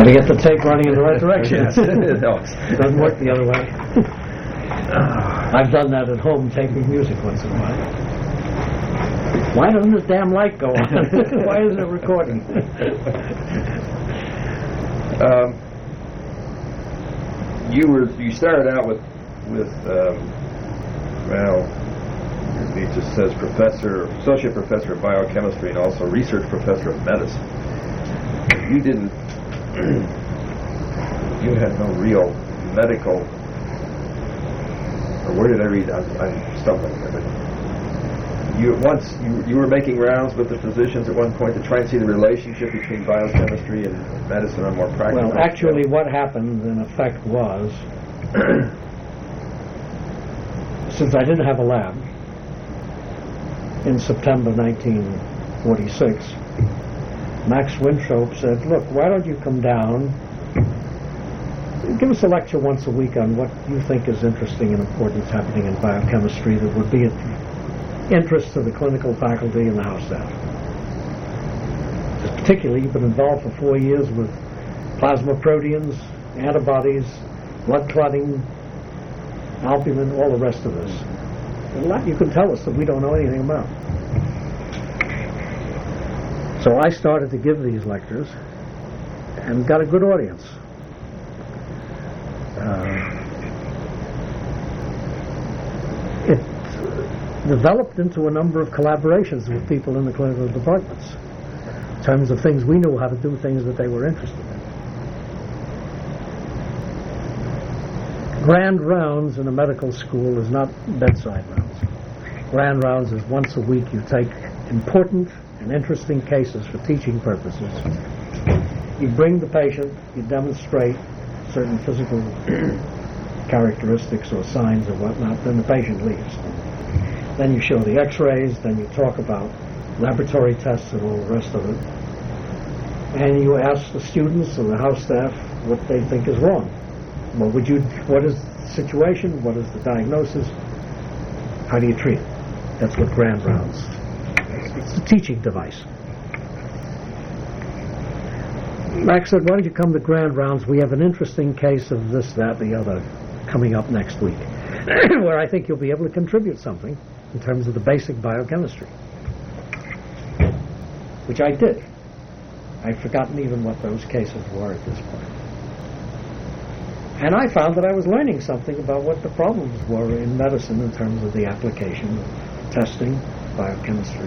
Got to get the tape running in the right direction. Yes, it helps. Doesn't work the other way. I've done that at home, taping music once in a while. Why doesn't this damn light go on? Why isn't it recording? You started out with it just says associate professor of biochemistry and also research professor of medicine. You didn't. You had no real medical. Or where did I read? I'm stumbling here. But you were making rounds with the physicians at one point to try and see the relationship between biochemistry and medicine on more practical. Well, actually, what happened in effect was, since I didn't have a lab, in September 1946, Max Winthrop said, "Look, why don't you come down, give us a lecture once a week on what you think is interesting and important happening in biochemistry that would be of interest to the clinical faculty and the house staff. Just particularly, you've been involved for 4 years with plasma proteins, antibodies, blood clotting, albumin, all the rest of this. There's a lot you can tell us that we don't know anything about." So I started to give these lectures and got a good audience. It developed into a number of collaborations with people in the clinical departments in terms of things we knew how to do, things that they were interested in. Grand rounds in a medical school is not bedside rounds. Grand rounds is once a week. You take important and interesting cases for teaching purposes. You bring the patient, you demonstrate certain physical characteristics or signs or whatnot, then the patient leaves. Then you show the x-rays, then you talk about laboratory tests and all the rest of it. And you ask the students and the house staff what they think is wrong. What is the situation? What is the diagnosis? How do you treat it? That's what grand rounds. It's a teaching device. Max said, "Why don't you come to grand rounds? We have an interesting case of this, that, the other coming up next week, where I think you'll be able to contribute something in terms of the basic biochemistry." Which I did. I've forgotten even what those cases were at this point. And I found that I was learning something about what the problems were in medicine in terms of the application of testing, biochemistry.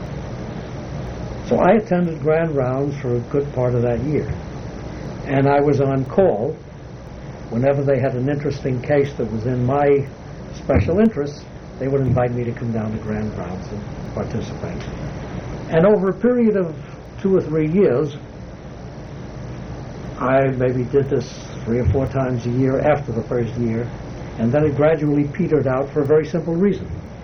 So I attended grand rounds for a good part of that year. And I was on call whenever they had an interesting case that was in my special interest. They would invite me to come down to grand rounds and participate. And over a period of 2 or 3 years, I maybe did this 3 or 4 times a year after the first year, and then it gradually petered out for a very simple reason.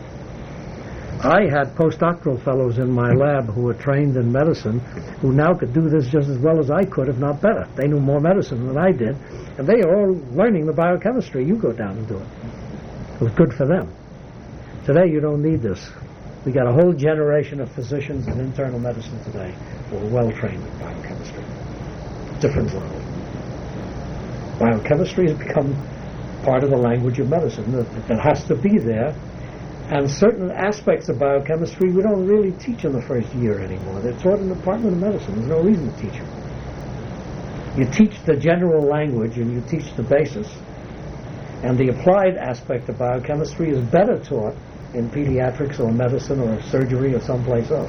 I had postdoctoral fellows in my lab who were trained in medicine who now could do this just as well as I could, if not better. They knew more medicine than I did, and they are all learning the biochemistry. You go down and do it. It was good for them. Today you don't need this. We got a whole generation of physicians in internal medicine today who are well trained in biochemistry. Different world. Biochemistry has become part of the language of medicine. It has to be there. And certain aspects of biochemistry we don't really teach in the first year anymore. They're taught in the Department of Medicine. There's no reason to teach them. You teach the general language and you teach the basis. And the applied aspect of biochemistry is better taught in pediatrics or medicine or surgery or someplace else.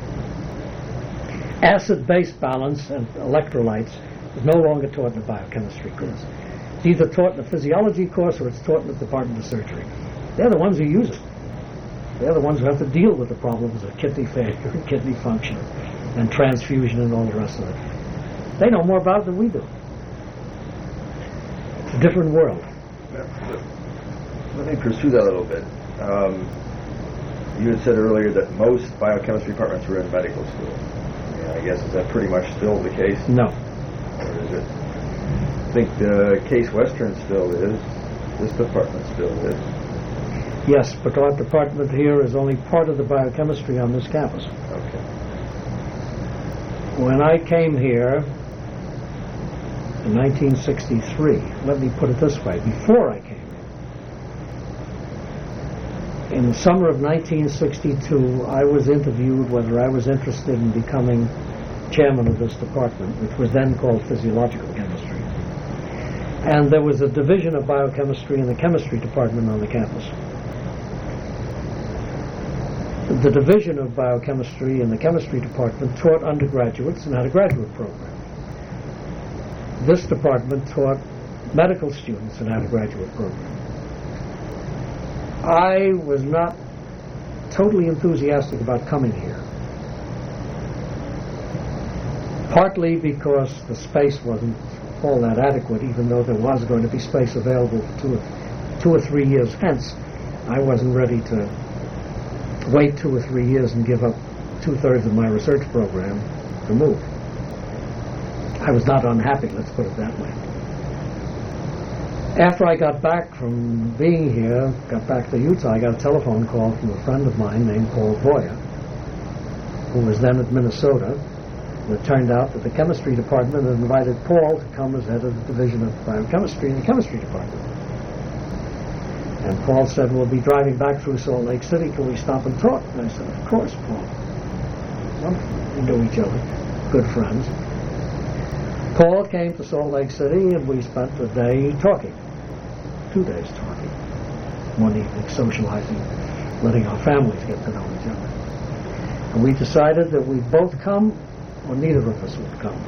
Acid-base balance and electrolytes is no longer taught in the biochemistry course. It's either taught in the physiology course or it's taught in the Department of Surgery. They're the ones who use it. They're the ones who have to deal with the problems of kidney failure and kidney function and transfusion and all the rest of it. They know more about it than we do. It's a different world. Let me pursue that a little bit. You had said earlier that most biochemistry departments were in medical school. I guess is that pretty much still the case? No. Or is it? I think Case Western still is. This department still is. Yes, but our department here is only part of the biochemistry on this campus. Okay. When I came here, in 1963. Let me put it this way, before I came in the summer of 1962, I was interviewed whether I was interested in becoming chairman of this department, which was then called physiological chemistry. And there was a division of biochemistry in the chemistry department on the campus. The division of biochemistry in the chemistry department taught undergraduates and had a graduate program. This department taught medical students and had a graduate program. I was not totally enthusiastic about coming here, partly because the space wasn't all that adequate, even though there was going to be space available for two or 3 years hence. I wasn't ready to wait 2 or 3 years and give up 2/3 of my research program to move. I was not unhappy, let's put it that way. After I got back from being here, got back to Utah, I got a telephone call from a friend of mine named Paul Boyer, who was then at Minnesota. It turned out that the chemistry department had invited Paul to come as head of the division of biochemistry in the chemistry department. And Paul said, we'll be driving back through Salt Lake City. Can we stop and talk? And I said, of course, Paul. Well, we knew each other, good friends. Paul came to Salt Lake City and we spent a day talking. 2 days talking. One evening socializing, letting our families get to know each other. And we decided that we'd both come or neither of us would come.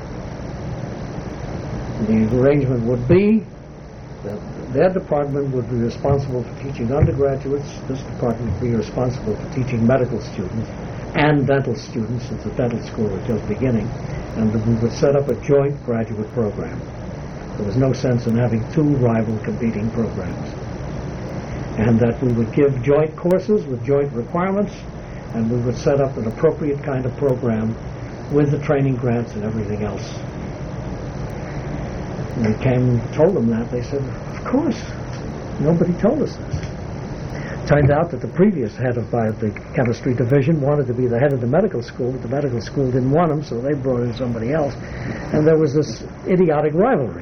The arrangement would be that their department would be responsible for teaching undergraduates, this department would be responsible for teaching medical students and dental students, since the dental school was just beginning, and that we would set up a joint graduate program. There was no sense in having two rival competing programs. And that we would give joint courses with joint requirements, and we would set up an appropriate kind of program with the training grants and everything else. And we came and told them that. They said, of course, nobody told us this. Turned out that the previous head of the chemistry division wanted to be the head of the medical school, but the medical school didn't want him, so they brought in somebody else. And there was this idiotic rivalry.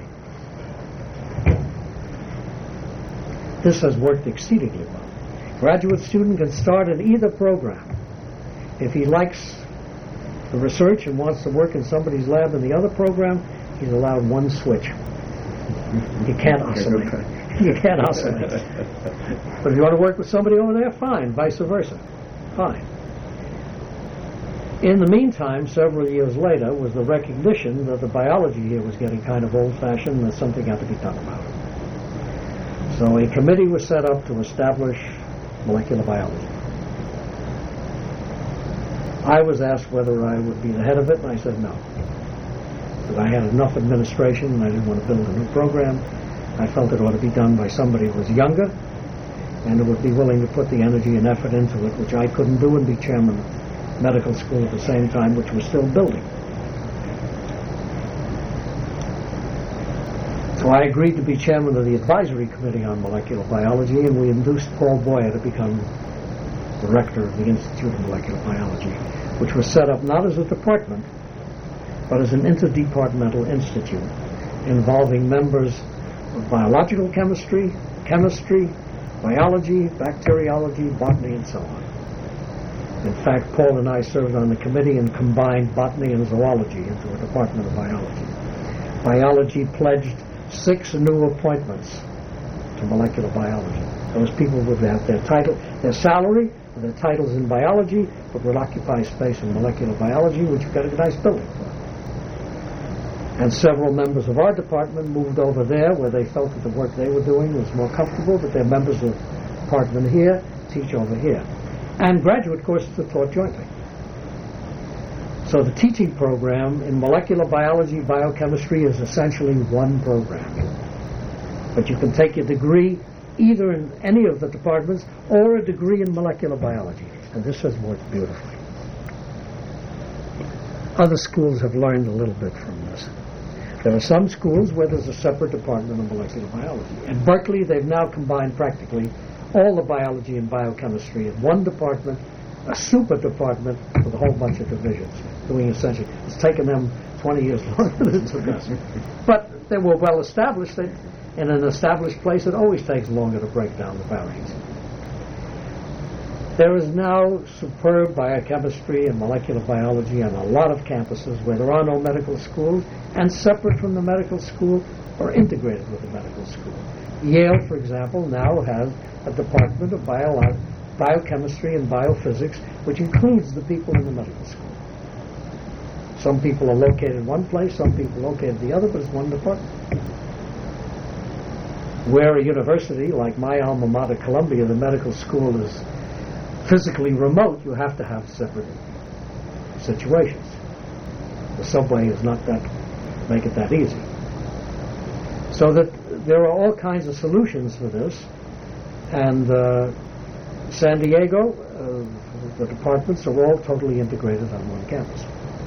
This has worked exceedingly well. Graduate student can start in either program. If he likes the research and wants to work in somebody's lab in the other program, he's allowed one switch. You can't oscillate. You can't oscillate. But if you want to work with somebody over there, fine. Vice versa. Fine. In the meantime, several years later, was the recognition that the biology here was getting kind of old-fashioned and that something had to be done about it. So a committee was set up to establish molecular biology. I was asked whether I would be the head of it, and I said no. Because I had enough administration and I didn't want to build a new program. I felt it ought to be done by somebody who was younger and who would be willing to put the energy and effort into it, which I couldn't do, and be chairman of medical school at the same time, which was still building. So I agreed to be chairman of the advisory committee on molecular biology, and we induced Paul Boyer to become director of the Institute of Molecular Biology, which was set up not as a department, but as an interdepartmental institute involving members of biological chemistry, chemistry, biology, bacteriology, botany, and so on. In fact, Paul and I served on the committee and combined botany and zoology into a department of biology. Biology pledged 6 new appointments to molecular biology. Those people would have their title, their salary, and their titles in biology, but would occupy space in molecular biology, which you've got a nice building for. And several members of our department moved over there where they felt that the work they were doing was more comfortable, but they're members of the department here, teach over here. And graduate courses are taught jointly. So the teaching program in molecular biology, biochemistry is essentially one program. But you can take your degree either in any of the departments or a degree in molecular biology. And this has worked beautifully. Other schools have learned a little bit from this. There are some schools where there's a separate department of molecular biology. At Berkeley, they've now combined practically all the biology and biochemistry in one department a super department with a whole bunch of divisions doing essentially. It's taken them 20 years longer than it took us. But they were well established. In an established place, it always takes longer to break down the barriers. There is now superb biochemistry and molecular biology on a lot of campuses where there are no medical schools, and separate from the medical school or integrated with the medical school. Yale, for example, now has a department of biochemistry and biophysics, which includes the people in the medical school. Some people are located in one place, some people are located in the other, but it's one department. Where a university, like my alma mater, Columbia, the medical school is physically remote, you have to have separate situations. The subway is not that, make it that easy. So that there are all kinds of solutions for this, and San Diego, the departments are all totally integrated on one campus.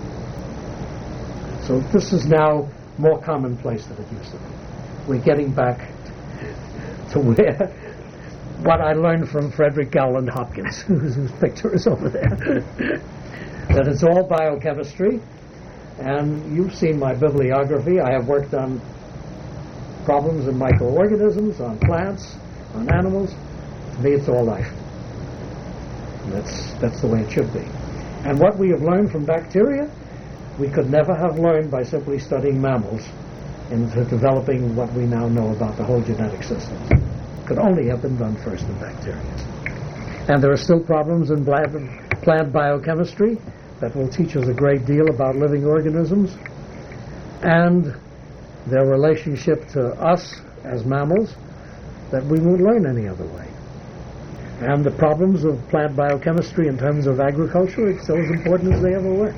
So this is now more commonplace than it used to be. We're getting back to where what I learned from Frederick Gowland Hopkins, whose picture is over there, that it's all biochemistry. And you've seen my bibliography. I have worked on problems in microorganisms, on plants, on animals. To me, it's all life. And that's the way it should be. And what we have learned from bacteria, we could never have learned by simply studying mammals into developing what we now know about the whole genetic system. Could only have been done first in bacteria. And there are still problems in plant biochemistry that will teach us a great deal about living organisms and their relationship to us as mammals that we won't learn any other way. And the problems of plant biochemistry in terms of agriculture, it's still as important as they ever were.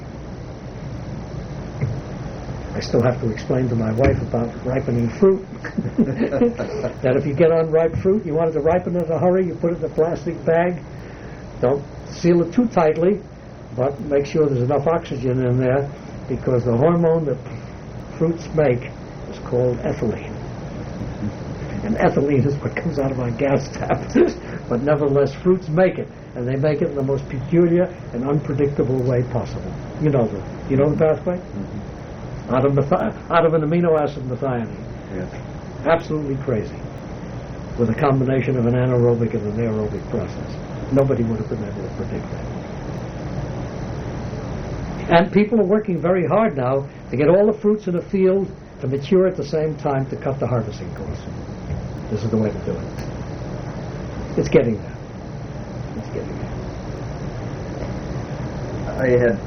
I still have to explain to my wife about ripening fruit. That if you get unripe fruit, you want it to ripen in a hurry, you put it in a plastic bag. Don't seal it too tightly, but make sure there's enough oxygen in there, because the hormone that fruits make is called ethylene. And ethylene is what comes out of our gas tap. But nevertheless, fruits make it, and they make it in the most peculiar and unpredictable way possible. You know the pathway? Mm-hmm. Out of an amino acid methionine. Yes. Absolutely crazy. With a combination of an anaerobic and an aerobic process. Nobody would have been able to predict that. And people are working very hard now to get all the fruits in a field to mature at the same time to cut the harvesting costs. This is the way to do it. It's getting there. It's getting there.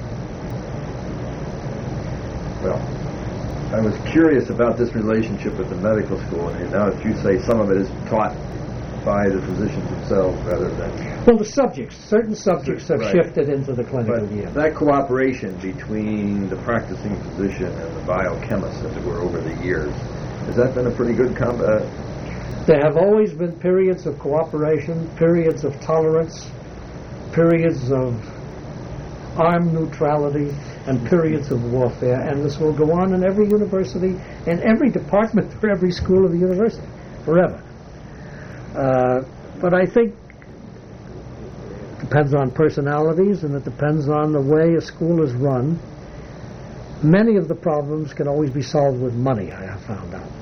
I was curious about this relationship with the medical school, and now that you say some of it is taught by the physicians themselves rather than... Well, certain subjects have shifted into the clinical year. That cooperation between the practicing physician and the biochemist, as it were, over the years, has that been a pretty good There have always been periods of cooperation, periods of tolerance, periods of armed neutrality, and periods of warfare, and this will go on in every university, in every department for every school of the university, forever. But I think it depends on personalities, and it depends on the way a school is run. Many of the problems can always be solved with money, I have found out.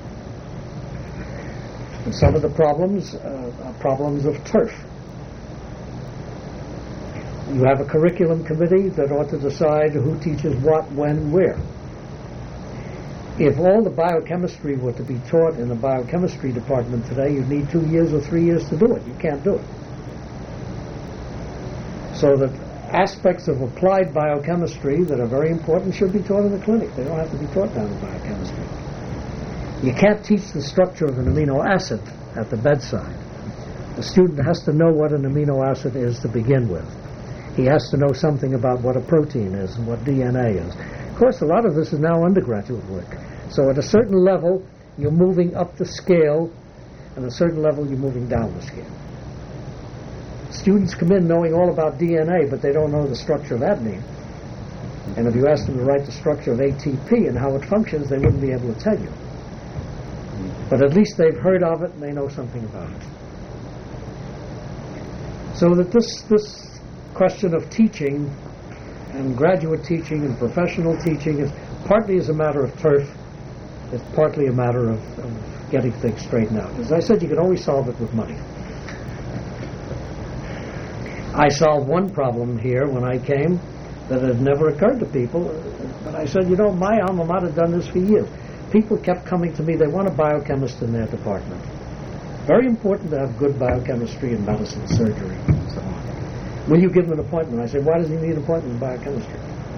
And some of the problems are problems of turf. You have a curriculum committee that ought to decide who teaches what, when, where. If all the biochemistry were to be taught in the biochemistry department today, you'd need 2 years or 3 years to do it. You can't do it. So that aspects of applied biochemistry that are very important should be taught in the clinic. They don't have to be taught down in biochemistry. You can't teach the structure of an amino acid at the bedside. The student has to know what an amino acid is to begin with. He has to know something about what a protein is and what DNA is. Of course, a lot of this is now undergraduate work. So at a certain level, you're moving up the scale, and at a certain level, you're moving down the scale. Students come in knowing all about DNA, but they don't know the structure of adenine. And if you ask them to write the structure of ATP and how it functions, they wouldn't be able to tell you. But at least they've heard of it and they know something about it. So that this question of teaching and graduate teaching and professional teaching is partly as a matter of turf. It's partly a matter of getting things straightened out. As I said, you can always solve it with money. I solved one problem here when I came that had never occurred to people. But I said, my alma mater had done this for years. People kept coming to me. They want a biochemist in their department. Very important to have good biochemistry in medicine, surgery, and so on. Will you give him an appointment? I said, why does he need an appointment in biochemistry?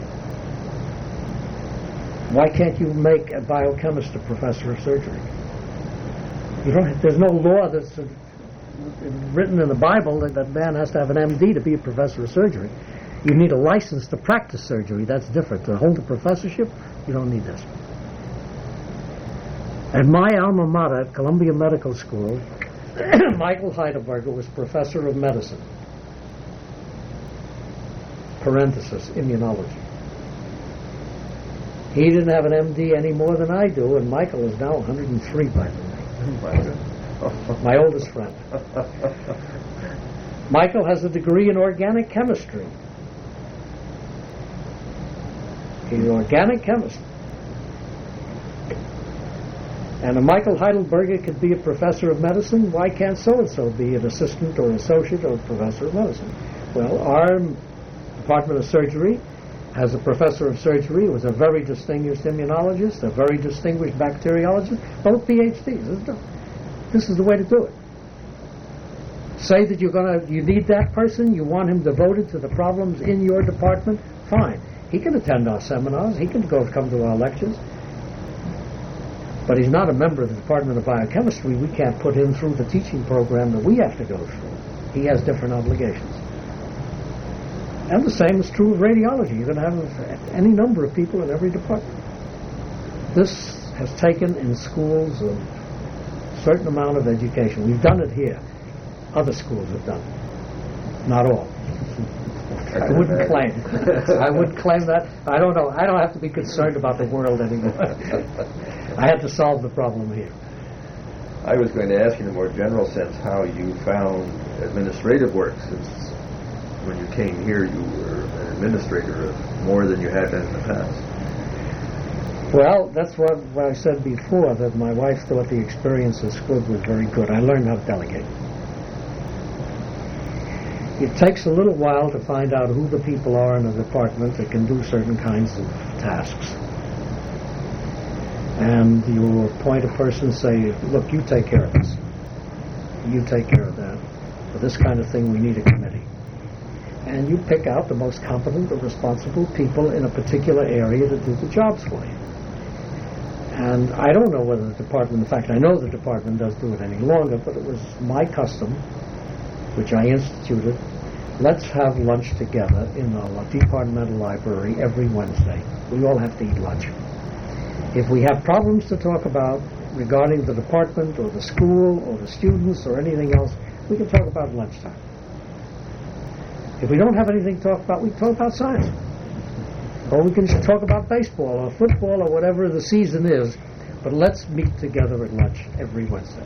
Why can't you make a biochemist a professor of surgery? There's no law that's written in the Bible that man has to have an MD to be a professor of surgery. You need a license to practice surgery. That's different. To hold a professorship, you don't need this. At my alma mater at Columbia Medical School, Michael Heidelberger was professor of medicine. Parenthesis, immunology. He didn't have an MD any more than I do, and Michael is now 103, by the way. My oldest friend. Michael has a degree in organic chemistry. He's an organic chemist. And a Michael Heidelberger could be a professor of medicine. Why can't so-and-so be an assistant or associate or professor of medicine? Well, our Department of Surgery has a professor of surgery who is a very distinguished immunologist, a very distinguished bacteriologist, both PhDs. This is the way to do it. Say that you need that person, you want him devoted to the problems in your department, fine. He can attend our seminars, he can come to our lectures. But he's not a member of the Department of Biochemistry. We can't put him through the teaching program that we have to go through. He has different obligations. And the same is true of radiology. You're going to have any number of people in every department. This has taken in schools a certain amount of education. We've done it here. Other schools have done it. Not all. I wouldn't claim. I wouldn't claim that. I don't know. I don't have to be concerned about the world anymore. I had to solve the problem here. I was going to ask you in a more general sense how you found administrative work, since when you came here you were an administrator of more than you had been in the past. Well, that's what I said before, that my wife thought the experience at school was very good. I learned how to delegate. It takes a little while to find out who the people are in a department that can do certain kinds of tasks. And you appoint a person and say, look, you take care of this. You take care of that. For this kind of thing, we need a committee. And you pick out the most competent or responsible people in a particular area to do the jobs for you. And I don't know whether the department, in fact, I know the department doesn't do it any longer, but it was my custom, which I instituted. Let's have lunch together in the departmental library every Wednesday. We all have to eat lunch. If we have problems to talk about regarding the department or the school or the students or anything else, we can talk about lunchtime. If we don't have anything to talk about, we can talk about science. Or we can talk about baseball or football or whatever the season is, but let's meet together at lunch every Wednesday.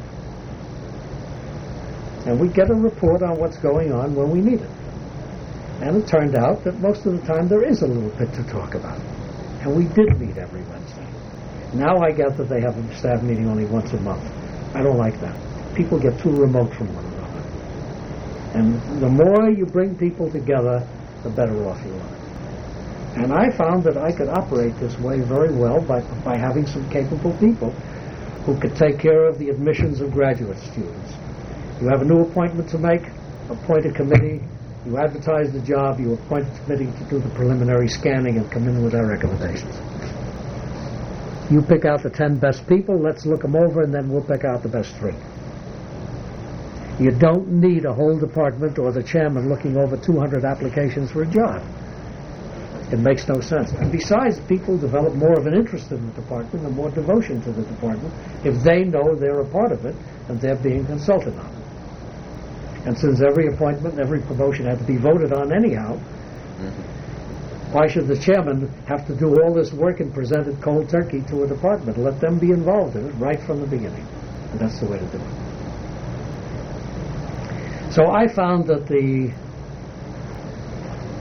And we get a report on what's going on when we need it. And it turned out that most of the time there is a little bit to talk about. And we did meet every Wednesday. Now I get that they have a staff meeting only once a month. I don't like that. People get too remote from one another. And the more you bring people together, the better off you are. And I found that I could operate this way very well by having some capable people who could take care of the admissions of graduate students. You have a new appointment to make, appoint a committee, you advertise the job, you appoint a committee to do the preliminary scanning and come in with our recommendations. You pick out the 10 best people, let's look them over, and then we'll pick out the best 3. You don't need a whole department or the chairman looking over 200 applications for a job. It makes no sense. And besides, people develop more of an interest in the department and more devotion to the department if they know they're a part of it and they're being consulted on it. And since every appointment, every promotion had to be voted on anyhow, why should the chairman have to do all this work and present it cold turkey to a department? Let them be involved in it right from the beginning. And that's the way to do it. So I found that the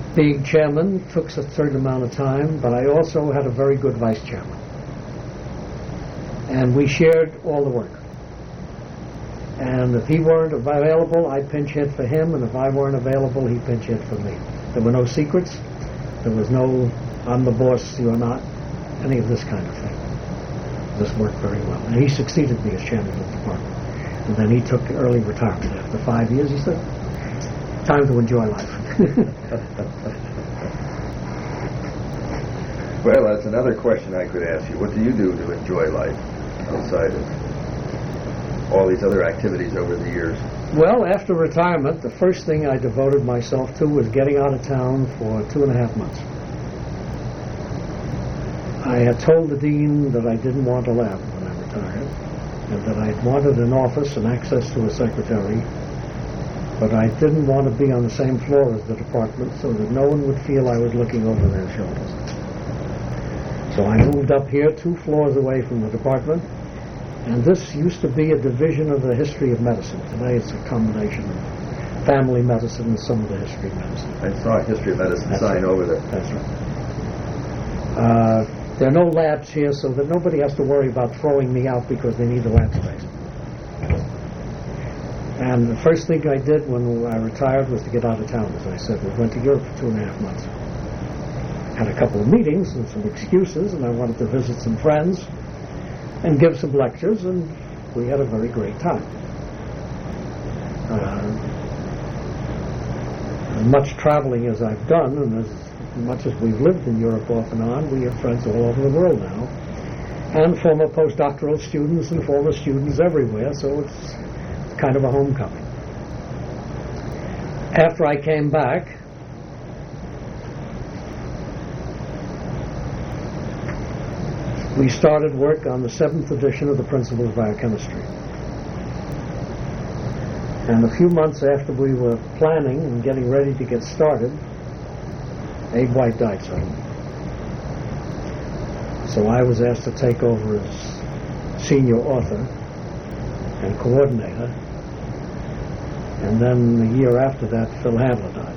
Being chairman took a certain amount of time, but I also had a very good vice chairman. And we shared all the work. And if he weren't available, I'd pinch hit for him, and if I weren't available, he'd pinch hit for me. There were no secrets. There was no, I'm the boss, you're not, any of this kind of thing. This worked very well. And he succeeded me as chairman of the department. And then he took early retirement. After 5 years, he said, time to enjoy life. Well, that's another question I could ask you. What do you do to enjoy life outside of all these other activities over the years? Well, after retirement, the first thing I devoted myself to was getting out of town for 2.5 months. I had told the dean that I didn't want a lab when I retired, and that I wanted an office and access to a secretary, but I didn't want to be on the same floor as the department so that no one would feel I was looking over their shoulders. So I moved up here 2 floors away from the department, and this used to be a division of the history of medicine. Today it's a combination of family medicine and some of the history of medicine. I saw a history of medicine sign over there. That's right. There are no labs here, so that nobody has to worry about throwing me out because they need the lab space. And the first thing I did when I retired was to get out of town, as I said. We went to Europe for 2.5 months. Had a couple of meetings and some excuses, and I wanted to visit some friends and give some lectures, and we had a very great time. As much traveling as I've done, and as much as we've lived in Europe off and on, we have friends all over the world now, and former postdoctoral students and former students everywhere, so it's kind of a homecoming. After I came back, we started work on the 7th edition of the Principles of Biochemistry. And a few months after we were planning and getting ready to get started, Abe White died suddenly. So I was asked to take over as senior author and coordinator. And then the year after that, Phil Handler died.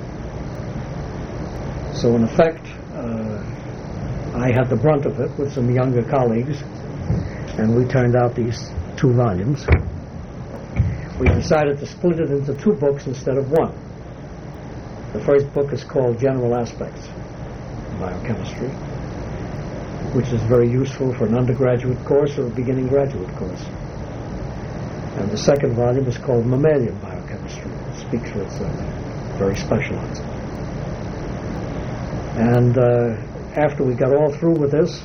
So in effect, I had the brunt of it with some younger colleagues, and we turned out these 2 volumes. We decided to split it into 2 books instead of 1. The first book is called General Aspects of Biochemistry, which is very useful for an undergraduate course or a beginning graduate course. And the second volume is called Mammalian Biochemistry. It speaks for itself, very specialized. And after we got all through with this,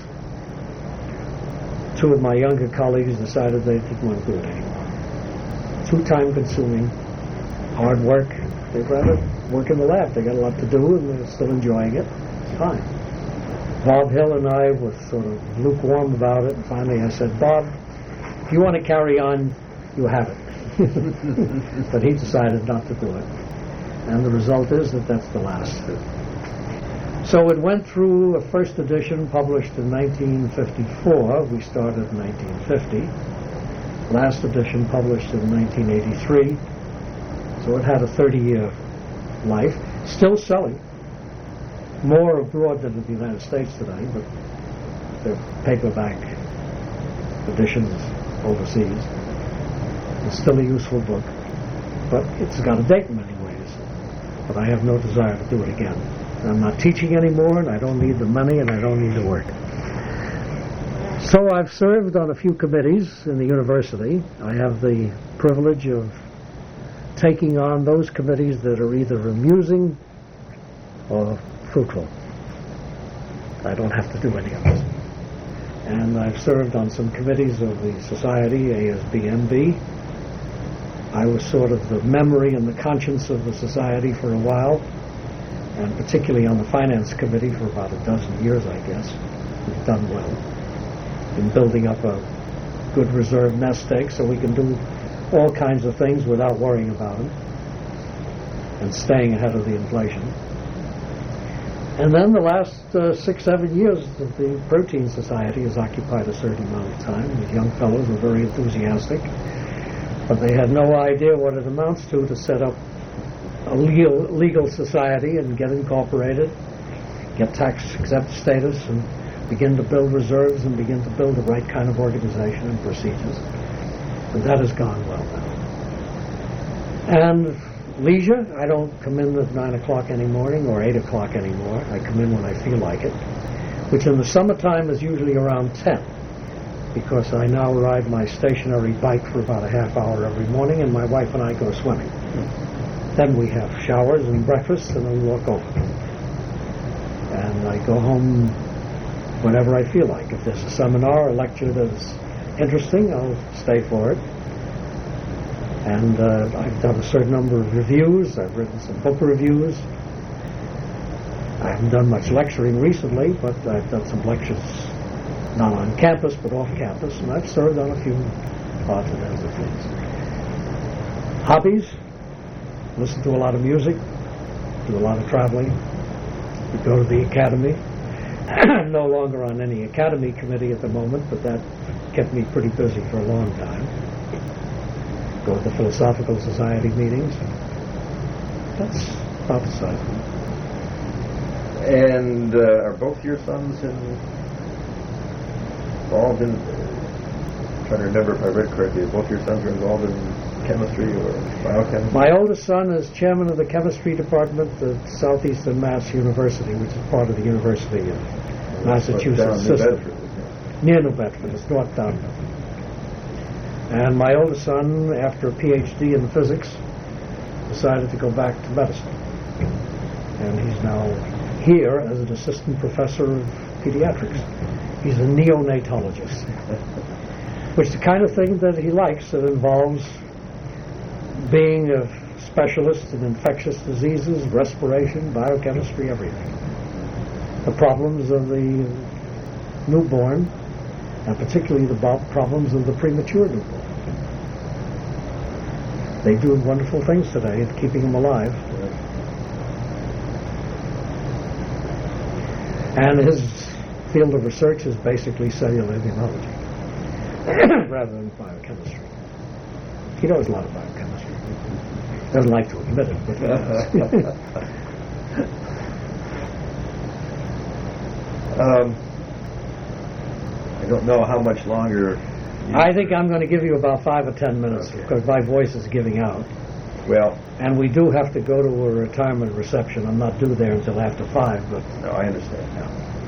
2 of my younger colleagues decided they didn't want to do it anymore. Too time-consuming, hard work. They'd rather work in the lab. They got a lot to do, and they're still enjoying it. It's fine. Bob Hill and I were sort of lukewarm about it, and finally I said, Bob, if you want to carry on, you have it. But he decided not to do it. And the result is that that's the last. So it went through a first edition published in 1954. We started in 1950. Last edition published in 1983. So it had a 30-year life. Still selling. More abroad than in the United States today, but they're paperback editions overseas. It's still a useful book. But it's got a date in many ways. But I have no desire to do it again. I'm not teaching anymore, and I don't need the money, and I don't need the work. So I've served on a few committees in the university. I have the privilege of taking on those committees that are either amusing or fruitful. I don't have to do any of this. And I've served on some committees of the Society, ASBMB. I was sort of the memory and the conscience of the Society for a while, and particularly on the Finance Committee for about 12 years, I guess. We've done well in building up a good reserve nest egg so we can do all kinds of things without worrying about them and staying ahead of the inflation. And then the last 6-7 years of the Protein Society has occupied a certain amount of time. The young fellows were very enthusiastic, but they had no idea what it amounts to set up a legal society and get incorporated, get tax-exempt status, and begin to build reserves and begin to build the right kind of organization and procedures. And that has gone well now. And leisure, I don't come in at 9 o'clock any morning or 8 o'clock anymore. I come in when I feel like it, which in the summertime is usually around 10, because I now ride my stationary bike for about a half hour every morning, and my wife and I go swimming. Then we have showers and breakfast, and then we walk over. And I go home whenever I feel like. If there's a seminar or lecture that's interesting, I'll stay for it. And I've done a certain number of reviews. I've written some book reviews. I haven't done much lecturing recently, but I've done some lectures not on campus, but off campus, and I've served on a few odds and ends of things. Hobbies: listen to a lot of music, do a lot of traveling. We go to the academy. I'm no longer on any academy committee at the moment, but that kept me pretty busy for a long time. Go to the Philosophical Society meetings. That's about the size of it. And are both your sons involved in, trying to remember if I read correctly, both your sons are involved in chemistry or biochemistry? My oldest son is chairman of the chemistry department at Southeastern Mass University, which is part of the University of Massachusetts system. Near New Bedford. It's North Downton. And my oldest son, after a PhD in physics, decided to go back to medicine. And he's now here as an assistant professor of pediatrics. He's a neonatologist, which is the kind of thing that he likes, that involves being a specialist in infectious diseases, respiration, biochemistry, everything. The problems of the newborn, and particularly the problems of the premature newborn. They do wonderful things today at keeping them alive. And his field of research is basically cellular immunology rather than biochemistry. He knows a lot of biochemistry. Doesn't like to admit it, but he does. I don't know how much longer. I think I'm going to give you about 5 or 10 minutes, because my voice is giving out. Well, and we do have to go to a retirement reception. I'm not due there until after 5, but no, I understand now.